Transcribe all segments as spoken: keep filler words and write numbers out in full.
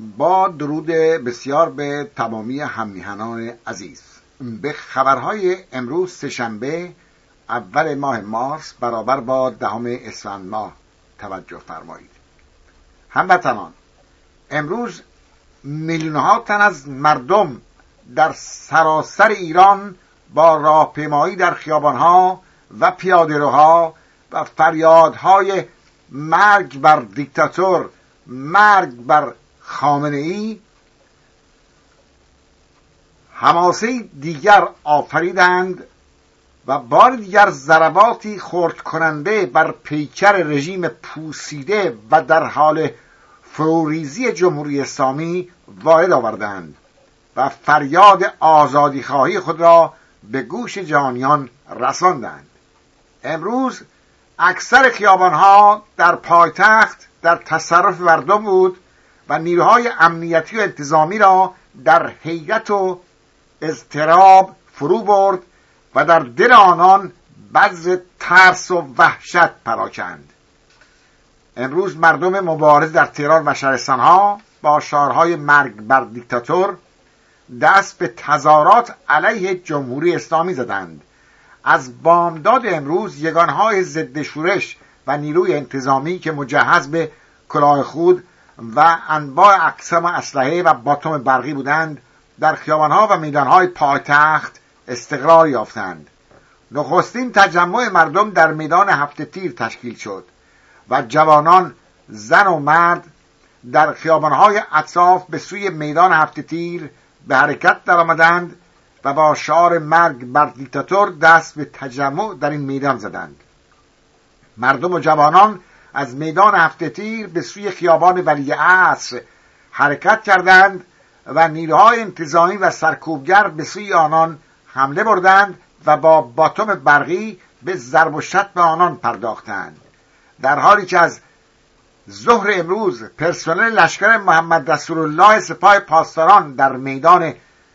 با درود بسیار به تمامی هممیهنان عزیز، به خبرهای امروز سه‌شنبه اول ماه مارس برابر با دهم اسفند ماه توجه فرمایید. هموطنان، امروز میلیون‌ها تن از مردم در سراسر ایران با راهپیمایی در خیابان‌ها و پیاده‌روها و فریادهای مرگ بر دیکتاتور، مرگ بر خامنه‌ای حماسه دیگر آفریدند و بار دیگر ضرباتی خرد کننده بر پیکر رژیم پوسیده و در حال فروریزی جمهوری اسلامی وارد آوردند و فریاد آزادی خواهی خود را به گوش جهانیان رساندند. امروز اکثر خیابانها در پایتخت در تصرف مردم بود و نیروهای امنیتی و انتظامی را در حیرت و اضطراب فرو برد و در دل آنان بذر ترس و وحشت پراکند. امروز مردم مبارز در تهران و شهرستانها با شعارهای مرگ بر دیکتاتور دست به تظاهرات علیه جمهوری اسلامی زدند. از بامداد امروز یگانهای ضد شورش و نیروی انتظامی که مجهز به کلاه خود و انواع اقسام اسلحه و باتوم برقی بودند در خیابانها و میدانهای پایتخت استقرار یافتند. نخستین تجمع مردم در میدان هفت تیر تشکیل شد و جوانان، زن و مرد در خیابانهای اطراف به سوی میدان هفت تیر به حرکت درآمدند و با شعار مرگ بر دیکتاتور دست به تجمع در این میدان زدند. مردم و جوانان از میدان هفت تیر به سوی خیابان ولیعصر حرکت کردند و نیروهای انتظامی و سرکوبگر به سوی آنان حمله بردند و با باتوم برقی به ضرب و شتم آنان پرداختند. در حالی که از ظهر امروز پرسنل لشکر محمد رسول الله سپاه پاسداران در میدان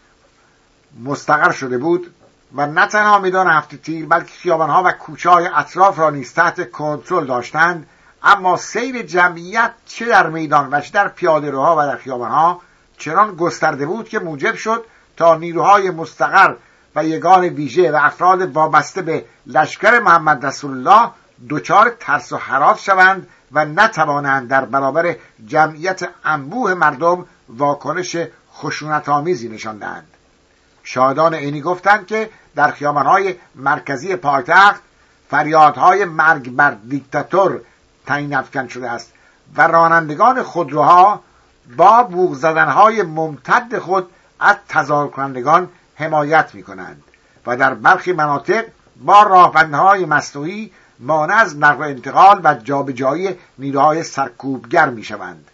مستقر شده بود و نه تنها میدان هفت تیر بلکه خیابانها و کوچه‌های اطراف را نیز تحت کنترل داشتند، اما سیر جمعیت چه در میدان و چه در پیاده‌روها و در خیابانها چنان گسترده بود که موجب شد تا نیروهای مستقر و یگان ویژه و افراد وابسته به لشکر محمد رسول الله دچار ترس و هراس شوند و نتوانند در برابر جمعیت انبوه مردم واکنش خشونت‌آمیزی نشان دهند. شاهدان عینی گفتند که در خیابان‌های مرکزی پایتخت فریادهای مرگ بر دیکتاتور تعیین افکن شده است و رانندگان خودروها با بوق زدنهای ممتد خود از تظاهر کنندگان حمایت می کنند و در برخی مناطق با راهبندهای مصنوعی مانع از نقل و انتقال و جابجایی نیروهای سرکوبگر می شوند.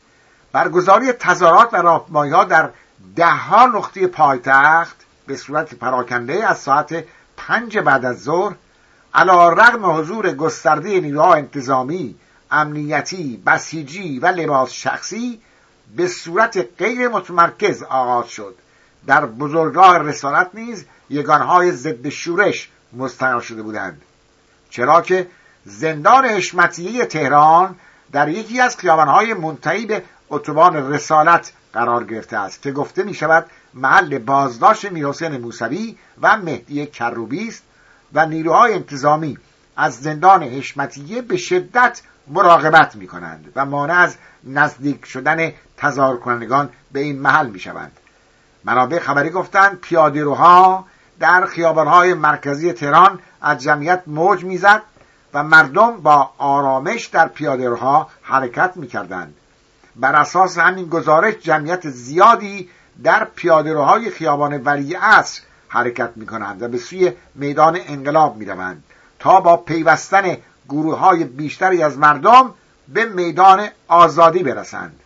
برگزاری تظاهرات و راهپیمایی‌ها در ده‌ها نقطه پایتخت به صورت پراکنده از ساعت پنج بعد از ظهر علی رغم حضور گسترده نیروهای انتظامی، امنیتی، بسیجی و لباس شخصی به صورت غیر متمرکز آغاز شد. در بزرگراه رسالت نیز یگانهای ضد شورش مستقر شده بودند، چرا که زندان حشمتیه تهران در یکی از خیابانهای منتهی به اتوبان رسالت قرار گرفته است که گفته می شود محل بازداشت میرحسین موسوی و مهدی کروبی است و نیروهای انتظامی از زندان حشمتیه به شدت مراقبت می کنند و مانع از نزدیک شدن تظاهر کنندگان به این محل می شوند. منابع خبری گفتند پیاده‌روها در خیابانهای مرکزی تهران از جمعیت موج میزد و مردم با آرامش در پیاده‌روها حرکت میکردند. بر اساس همین گزارش جمعیت زیادی در پیاده‌روهای خیابان ولیعصر حرکت میکنند و به سوی میدان انقلاب میروند تا با پیوستن گروه‌های بیشتری از مردم به میدان آزادی برسند.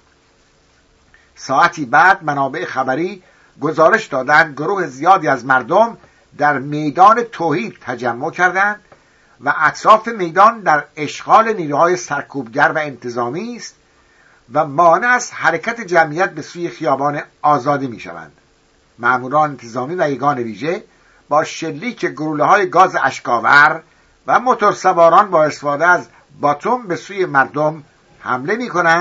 ساعتی بعد منابع خبری گزارش دادند گروه زیادی از مردم در میدان توحید تجمع کردند و اطراف میدان در اشغال نیروهای سرکوبگر و انتظامی است و مانع از حرکت جمعیت به سوی خیابان آزادی می شوند. ماموران انتظامی و یگان ویژه با شلیک گلوله‌های گاز اشک‌آور و موتورسواران با استفاده از باتوم به سوی مردم حمله می کنند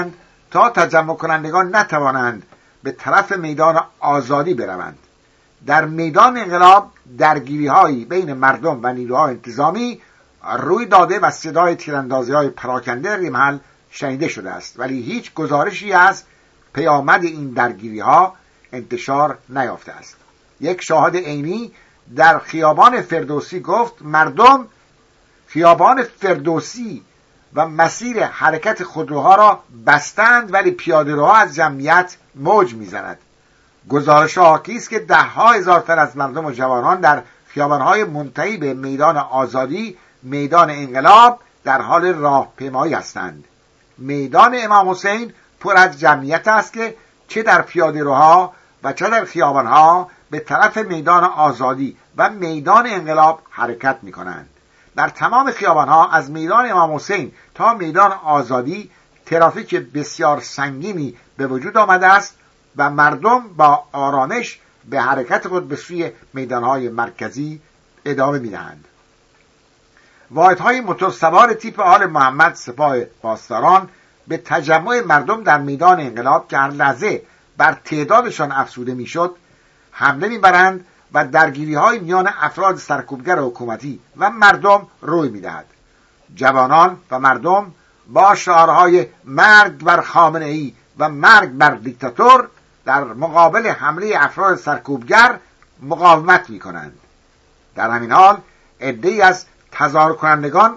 تا تجمع کنندگان نتوانند به طرف میدان آزادی بروند. در میدان انقلاب درگیری هایی بین مردم و نیروهای انتظامی روی داده و صدای تیراندازی های پراکنده در این محل شنیده شده است، ولی هیچ گزارشی از پیامد این درگیری ها انتشار نیافته است. یک شاهد عینی در خیابان فردوسی گفت مردم خیابان فردوسی و مسیر حرکت خودروها را بستند، ولی پیاده‌روها از جمعیت موج میزند. گزارش حاکی است که ده ها هزار تن از مردم و جوانان در خیابان‌های منتهی به میدان آزادی، میدان انقلاب، در حال راهپیمایی هستند. میدان امام حسین پر از جمعیت است که چه در پیاده‌روها و چه در خیابان‌ها به طرف میدان آزادی و میدان انقلاب حرکت می‌کنند. در تمام خیابان‌ها از میدان امام حسین تا میدان آزادی ترافیک بسیار سنگینی به وجود آمده است و مردم با آرامش به حرکت خود به سوی میدان‌های مرکزی ادامه می‌دهند. واحدهای موتورسوار تیپ آل محمد سپاه پاسداران به تجمع مردم در میدان انقلاب که هر لحظه بر تعدادشان افزوده میشد حمله میبرند و درگیری‌های میان افراد سرکوبگر حکومتی و مردم روی میدهد. جوانان و مردم با شعارهای مرگ بر خامنه‌ای و مرگ بر دیکتاتور در مقابل حمله افراد سرکوبگر مقاومت میکنند. در همین حال عده‌ای از تظاهر کنندگان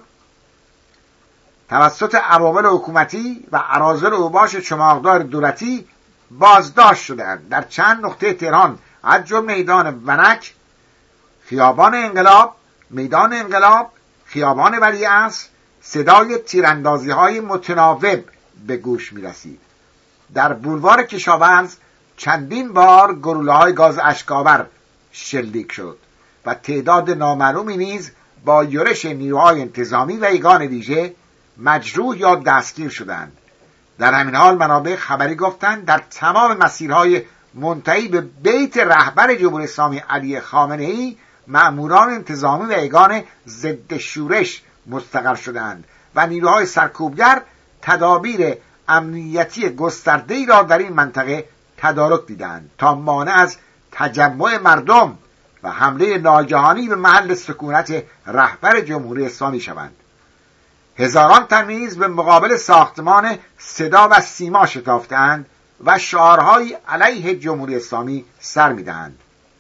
توسط عوامل حکومتی و اراذل اوباش چماقدار دولتی بازداشت شدند. در چند نقطه تهران از جمله میدان ونک، خیابان انقلاب، میدان انقلاب، خیابان ولیعصر صدای تیراندازی های متناوب به گوش می رسید. در بولوار کشاورز چندین بار گلوله های گاز اشک‌آور شلیک شد و تعداد نامعلومی نیز با یورش نیروهای انتظامی و یگان ویژه مجروح یا دستگیر شدند. در همین حال منابع خبری گفتند در تمام مسیرهای منتهی به بیت رهبر جمهوری اسلامی علی خامنه‌ای مأموران انتظامی و یگان ضد شورش مستقر شدند و نیروهای سرکوبگر تدابیر امنیتی گسترده‌ای را در این منطقه تدارک دیدند تا مانع از تجمع مردم و حمله ناگهانی به محل سکونت رهبر جمهوری اسلامی شوند. هزاران تن نیز به مقابل ساختمان صدا و سیما شتافتند و شعارهای علیه جمهوری اسلامی سر می‌دهند.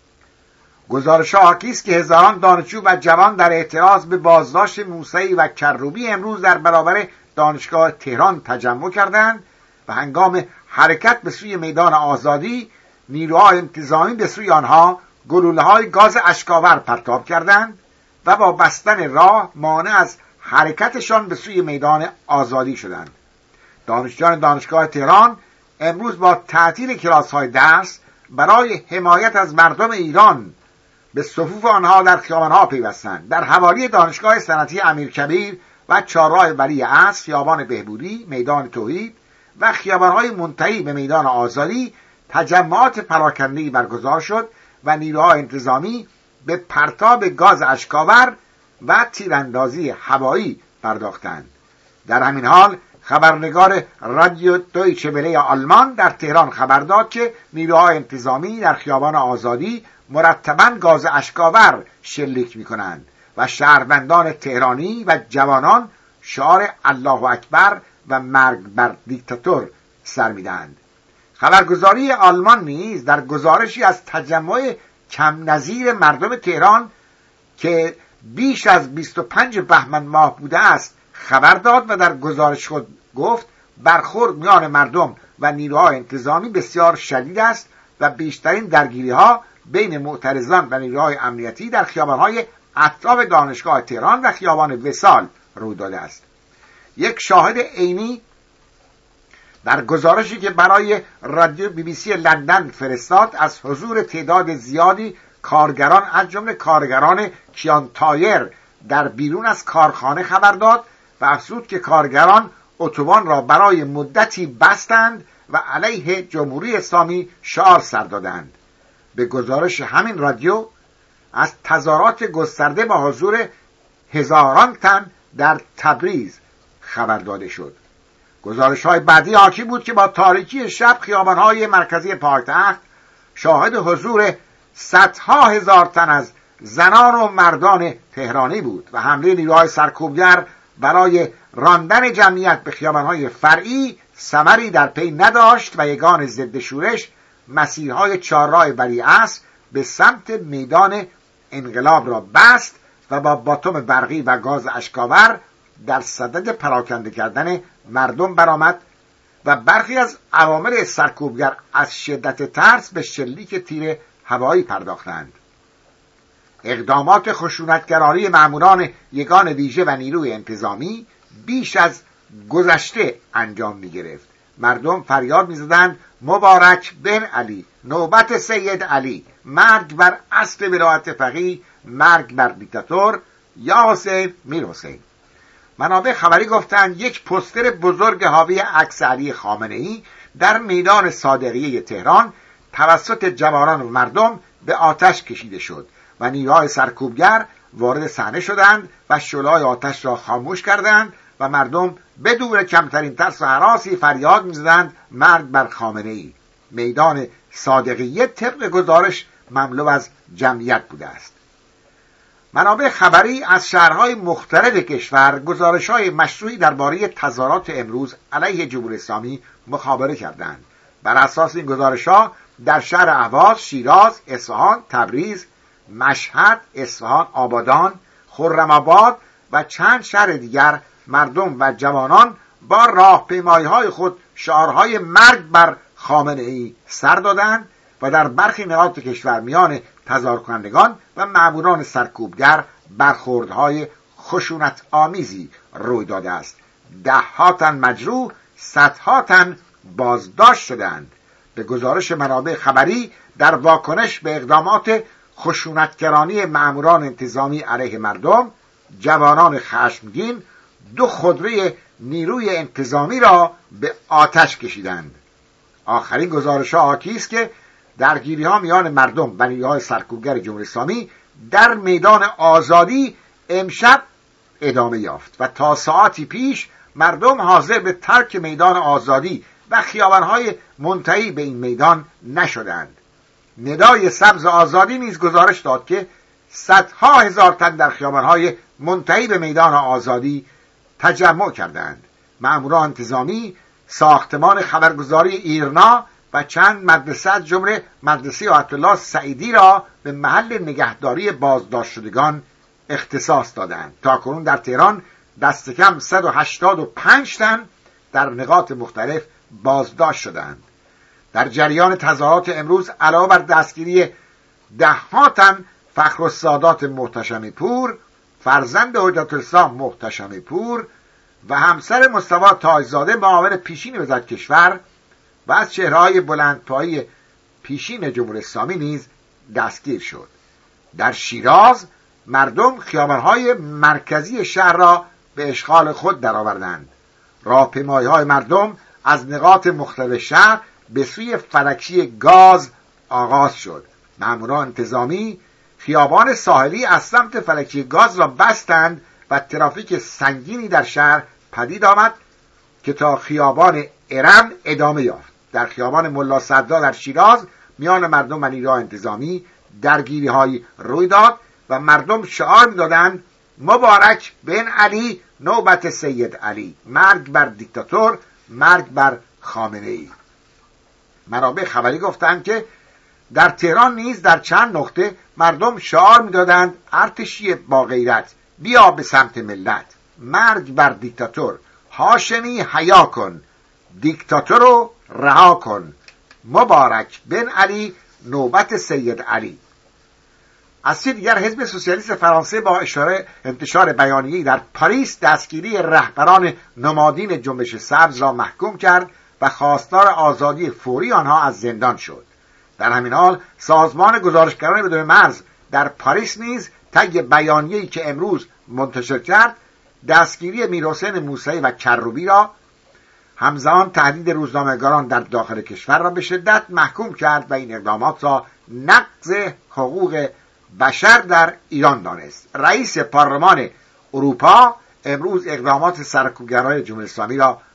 گزارش حاکی است که هزاران دانشجو و جوان در اعتراض به بازداشت موسوی و کروبی امروز در برابر دانشگاه تهران تجمع کردند و هنگام حرکت به سوی میدان آزادی نیروهای انتظامی به سوی آنها گلوله‌های گاز اشک‌آور پرتاب کردند و با بستن راه مانع از حرکتشان به سوی میدان آزادی شدند. دانشجویان دانشگاه تهران امروز با تعطیل کلاس‌های درس برای حمایت از مردم ایران به صفوف آنها در خیابان‌ها پیوستند. در حوالی دانشگاه صنعتی امیرکبیر و چهارراه ولیعصر، خیابان بهبودی، میدان توحید و خیابان‌های منتهی به میدان آزادی تجمعات پراکنده‌ای برگزار شد و نیروهای انتظامی به پرتاب گاز اشک‌آور و تیراندازی هوایی پرداختند. در همین حال خبرنگار رادیو دویچه وله آلمان در تهران خبر داد که نیروهای انتظامی در خیابان آزادی مرتباً گاز اشک‌آور شلیک می‌کنند و شهروندان تهرانی و جوانان شعار الله اکبر و مرگ بر دیکتاتور سر می‌دهند. خبرگزاری آلمان نیز در گزارشی از تجمع کم نظیر مردم تهران که بیش از بیست و پنج بهمن ماه بوده است خبر داد و در گزارش خود گفت برخورد میان مردم و نیروهای انتظامی بسیار شدید است و بیشترین درگیری‌ها بین معترضان و نیروهای امنیتی در خیابان‌های اطراف دانشگاه تهران و خیابان وصال روی داده است. یک شاهد عینی در گزارشی که برای رادیو بی بی سی لندن فرستاد از حضور تعداد زیادی کارگران از جمله کارگران کیان تایر در بیرون از کارخانه خبر داد و افزود که کارگران اتوبان را برای مدتی بستند و علیه جمهوری اسلامی شعار سر دادند. به گزارش همین رادیو از تظاهرات گسترده با حضور هزاران تن در تبریز خبر داده شد. گزارش های بعدی حاکی بود که با تاریکی شب خیابان های مرکزی پایتخت شاهد حضور صدها هزار تن از زنان و مردان تهرانی بود و حمله نیروهای سرکوبگر برای راندن جمعیت به خیابان‌های فرعی ثمری در پی نداشت و یگان ضد شورش مسیرهای چهارراه ولیعصر به سمت میدان انقلاب را بست و با باتم برقی و گاز اشکاور در صدد پراکنده کردن مردم برآمد و برخی از عوامل سرکوبگر از شدت ترس به شلیک تیر هوایی پرداختند. اقدامات خشونتگرایی ماموران یگان ویژه و نیروی انتظامی بیش از گذشته انجام می گرفت. مردم فریاد می زدند مبارک بن علی، نوبت سید علی، مرگ بر اصل ولایت فقیه، مرگ بر دیکتاتور، یا حسین میر حسین. منابع خبری گفتند یک پوستر بزرگ حاوی عکس علی خامنه‌ای در میدان صادقیه تهران توسط جوانان و مردم به آتش کشیده شد و نیروهای سرکوبگر وارد صحنه شدند و شعله‌های آتش را خاموش کردند و مردم بدون کمترین ترس و هراسی فریاد می‌زدند مرگ بر خامنه‌ای. میدان صادقیه طبق گزارش مملو از جمعیت بوده است. منابع خبری از شهرهای مختلف کشور گزارش‌های مشروعی درباره تظاهرات امروز علیه جمهوری اسلامی مخابره کردند. بر اساس این گزارش‌ها در شهر اهواز، شیراز، اصفهان، تبریز، مشهد، اصفهان، آبادان، خرم‌آباد و چند شهر دیگر مردم و جوانان با راهپیمایی‌های خود شعارهای مرگ بر خامنه‌ای سر دادند و در برخی نقاط کشور میان تظاهر کنندگان و ماموران سرکوبگر برخوردهای خشونت آمیزی روی داده است. ده ها تن مجروح، صدها تن بازداشت شدند. به گزارش منابع خبری در واکنش به اقدامات خشونتگرانی ماموران انتظامی علیه مردم، جوانان خشمگین دو خودروی نیروی انتظامی را به آتش کشیدند. آخرین گزارش‌ها حاکی است که درگیری‌ها میان مردم و نیروهای سرکوبگر جمهوری اسلامی در میدان آزادی امشب ادامه یافت و تا ساعتی پیش مردم حاضر به ترک میدان آزادی و خیابان‌های منتهی به این میدان نشدند. ندای سبز آزادی نیز گزارش داد که صدها هزار تن در خیابان‌های منتهی به میدان آزادی تجمع کردند. ماموران انتظامی ساختمان خبرگزاری ایرنا و چند مدرسه از جمله مدرسه آیت الله سعیدی را به محل نگهداری بازداشت شدگان اختصاص دادند. تاکنون در تهران دست کم صد و هشتاد و پنج تن در نقاط مختلف بازداشت شدند. در جریان تظاهرات امروز علاوه بر دستگیری ده ها تن فخرالسادات محتشمی پور، فرزند حجت الاسلام محتشمی پور و همسر مصطفی تاجزاده معاون پیشین وزارت کشور و از چهره‌های بلندپایه‌ای پیشین جمهوری اسلامی نیز دستگیر شد. در شیراز مردم خیابان‌های مرکزی شهر را به اشغال خود درآوردند. راهپیمایی‌های مردم از نقاط مختلف شهر به سوی فلکی گاز آغاز شد. ماموران انتظامی خیابان ساحلی از سمت فلکی گاز را بستند و ترافیک سنگینی در شهر پدید آمد که تا خیابان ارم ادامه یافت. در خیابان ملا صدرا در شیراز میان مردم و نیروهای انتظامی درگیری‌هایی روی داد و مردم شعار می‌دادند مبارک بن علی، نوبت سید علی، مرگ بر دیکتاتور، مرگ بر خامنه‌ای. منابع خبری گفتند که در تهران نیز در چند نقطه مردم شعار می‌دادند ارتشی با غیرت بیا به سمت ملت، مرگ بر دیکتاتور، هاشمی حیا کن، دیکتاتور رو رها کن، مبارک بن علی، نوبت سید علی. از سوی دیگر حزب سوسیالیست فرانسه با اشاره انتشار بیانیه‌ای در پاریس دستگیری رهبران نمادین جنبش سبز را محکوم کرد و خواستار آزادی فوری آنها از زندان شد. در همین حال سازمان گزارشگران بدون مرز در پاریس نیز طی بیانیه‌ای که امروز منتشر کرد دستگیری میرحسین موسوی و کروبی را همزمان تهدید روزنامه‌نگاران در داخل کشور را به شدت محکوم کرد و این اقدامات را نقض حقوق بشر در ایران دانست. رئیس پارلمان اروپا امروز اقدامات سرکوبگران جمهوری اسلامی را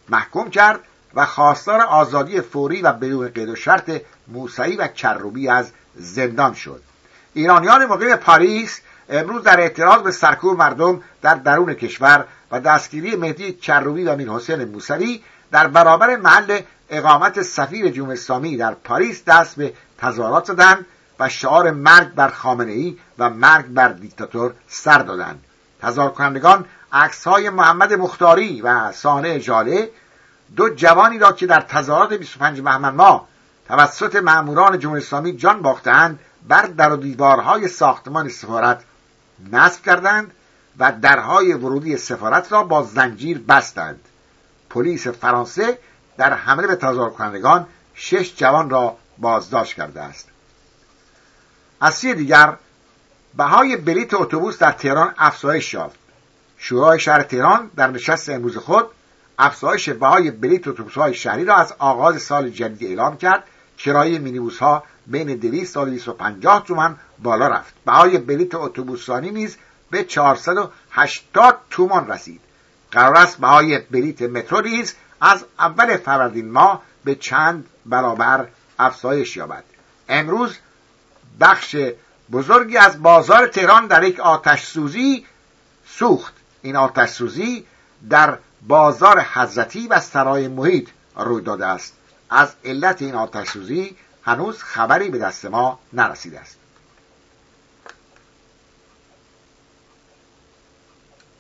محکوم کرد و خواستار آزادی فوری و بدون قید و شرط موسوی و کروبی از زندان شد. ایرانیان مقیم پاریس امروز در اعتراض به سرکوب مردم در درون کشور و دستگیری مهدی کروبی و میرحسین موسوی در برابر محل اقامت سفیر جمهوری اسلامی در پاریس دست به تظاهرات زدند و شعار مرگ بر خامنه‌ای و مرگ بر دیکتاتور سر دادند. تظاهر کنندگان عکس‌های محمد مختاری و صانع ژاله، دو جوانی را که در تظاهرات بیست و پنجم بهمن ماه توسط مأموران جمهوری اسلامی جان باختند، بر در و دیوارهای ساختمان سفارت نصب کردند و درهای ورودی سفارت را با زنجیر بستند. پلیس فرانسه در حمله به تظاهر کنندگان شش جوان را بازداشت کرده است. از سوی دیگر بهای بلیط اتوبوس در تهران افزایش یافت. شورای شهر تهران در نشست امروز خود افزایش بهای بلیط اتوبوس‌های شهری را از آغاز سال جدید اعلام کرد. کرایه مینیبوس‌ها بین دویست تا دویست و پنجاه تومان بالا رفت. بهای بلیط اتوبوسانی نیز به چهارصد و هشتاد تومان رسید. قرار است بهای بلیط مترو نیز از اول فروردین ماه به چند برابر افزایش یابد. امروز بخش بزرگی از بازار تهران در یک آتش سوزی سوخت. این آتش سوزی در بازار حضرتی و سرای محیط روی داده است. از علت این آتش سوزی هنوز خبری به دست ما نرسیده است.